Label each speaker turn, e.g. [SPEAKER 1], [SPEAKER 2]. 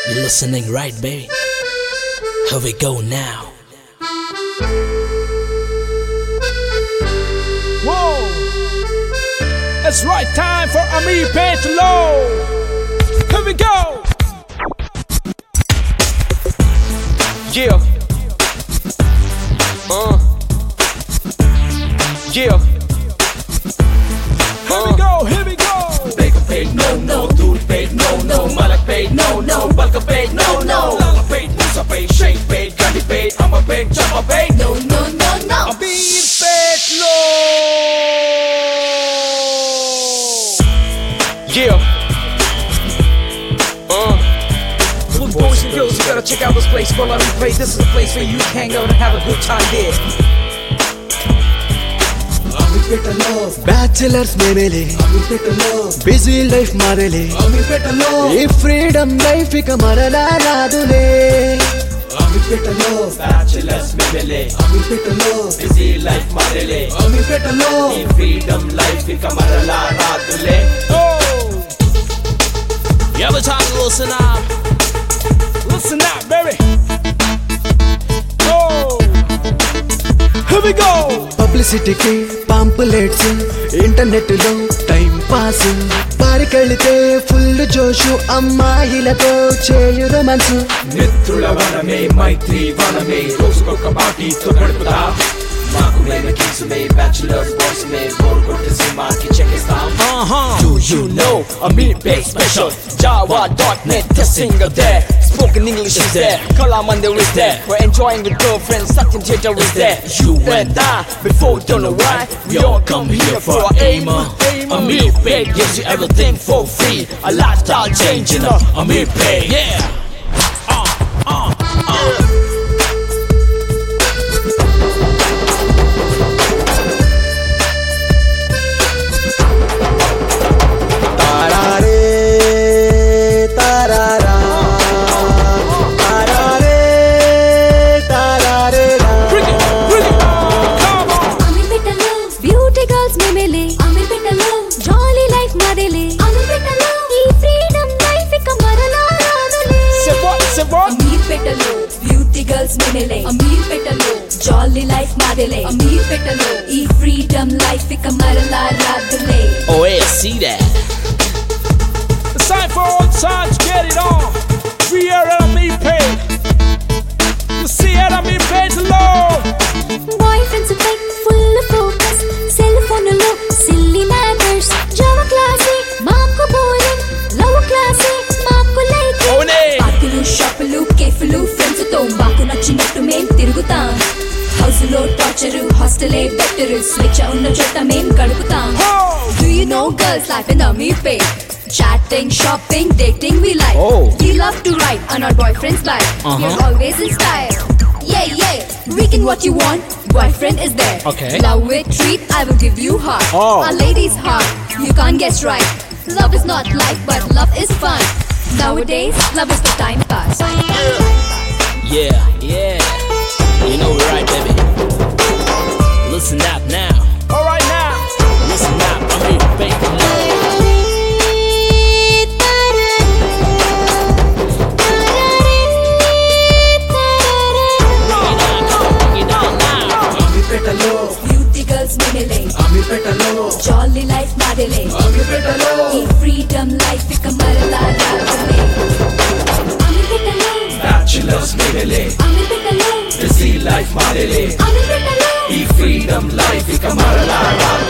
[SPEAKER 1] You're listening right, baby. Here we go now.
[SPEAKER 2] Whoa! It's right time for Amir Petlo. Here we go.
[SPEAKER 3] Yeah. Yeah.
[SPEAKER 2] Here we go. Here we go.
[SPEAKER 3] Baker paid, no, dude paid, no, Malak paid, no, Balka paid, no, Lala paid, Musa paid, Shake paid, Gandhi paid, Amma paid, Chapa paid, no.
[SPEAKER 2] Amir Petlo.
[SPEAKER 3] Yeah. Good boys and girls, you gotta check out this place for Let Me Play. This is a place where you can hang out and have a good time there.
[SPEAKER 4] Bachelors ಮೇಲೆ busy life ಮಾಡಲಿ ಈ freedom life ಇಕ ಮರಲಾರಾದುಲೇ
[SPEAKER 3] Bachelors memele, busy life madele, freedom life ikamarala radule.
[SPEAKER 1] You ever time to listen up?
[SPEAKER 2] Listen up, baby. Oh, here we go.
[SPEAKER 4] పబ్లిసిటీకి pamphlets internet లో time pass పారికెళ్తే full జోషు అమ్మాయిలతో చేయు రొమాన్స్
[SPEAKER 3] మిత్రుల వనమే మైత్రి వనమే రోజుకొక పార్టీతో గడుపుతా మాకు మేము కింగ్స్మే బ్యాచులర్స్ బాస్మే బోర్ కొట్టే సినిమాకి చెక్కిస్తాం. Do you know Amir Pay Special? Java.net, the singer there. Spoken English is there, Kalamandir is there. We're enjoying with girlfriends, Satyam Theatre is there. You and I, before don't know why, we all come here for our aim. Amir Pay gives you everything for free. A lifestyle change in Amir Pay.
[SPEAKER 1] Yeah.
[SPEAKER 5] Beauty girls menele Amir Petlo jolly life madele Amir Petlo ee freedom life ika marala radule.
[SPEAKER 1] Oh yeah, see that.
[SPEAKER 2] It's time for all sides, get it on. We are at Amir Pay. You see at Amir Petlo.
[SPEAKER 5] Boyfriends are like full of focus, cell phone lo silly matters. Java classic maako boring, love classic maako like.
[SPEAKER 1] Oh nee.
[SPEAKER 5] Parkulu shopulu kefulu friends తో మాకు నచ్చినట్టు మేం తిరుగుతాం. House లో torture హాస్టలే better స్వేచ్ఛ ఉన్న చోట మేం గడుపుతాం. Do you know girls life in Amir Pay? Chatting, shopping, dating we like. We love to ride on our boyfriend's bike. We're always in style. Yeah, weekend what you want, boyfriend is there.
[SPEAKER 1] Okay.
[SPEAKER 5] Love with treat, I will give you heart. Our ladies heart, you can't guess right. Love is not life, but love is fun. Nowadays, love is the time pass.
[SPEAKER 1] Yeah. You know we're right, baby. Listen up now.
[SPEAKER 2] All right now.
[SPEAKER 1] Listen up, Amir Petlo.
[SPEAKER 5] Beauty girls menele Amir Petlo jolly life madele Amir Petlo ee freedom life ika marala radule. Amir Petlo
[SPEAKER 3] Bachelors memele,
[SPEAKER 5] Amir Petlo
[SPEAKER 3] busy life madele,
[SPEAKER 5] Amir Petlo
[SPEAKER 3] freedom life ikamarala radule.